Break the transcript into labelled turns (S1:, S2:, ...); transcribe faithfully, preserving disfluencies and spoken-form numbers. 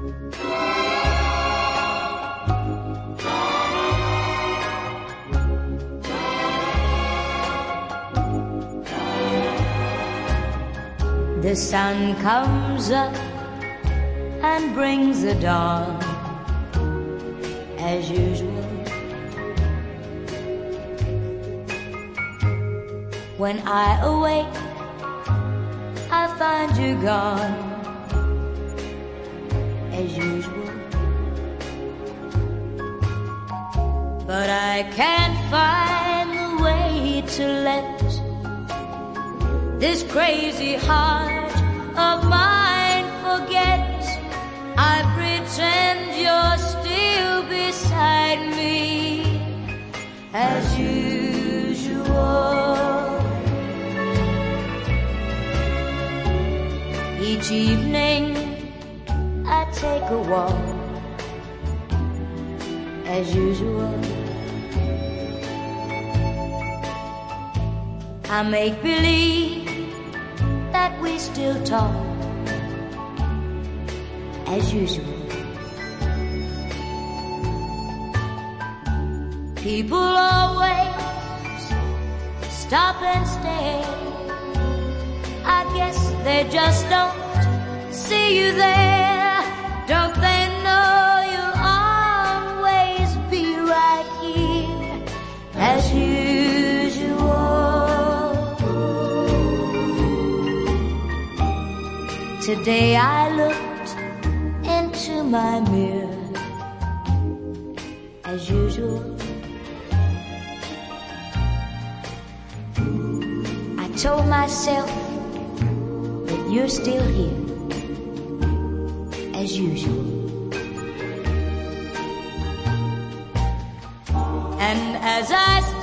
S1: The sun comes up and brings the dawn, as usual. When I awake, I find you gone, as usual. But I can't find the way to let this crazy heart of mine forget. I pretend you're still beside me, as usual. Each evening I take a walk, as usual. I make believe that we still talk, as usual. People always stop and stare. I guess they just don't see you there. Don't they know you'll always be right here, as usual. Today I looked into my mirror, as usual. I told myself that you're still here, as usual. And as I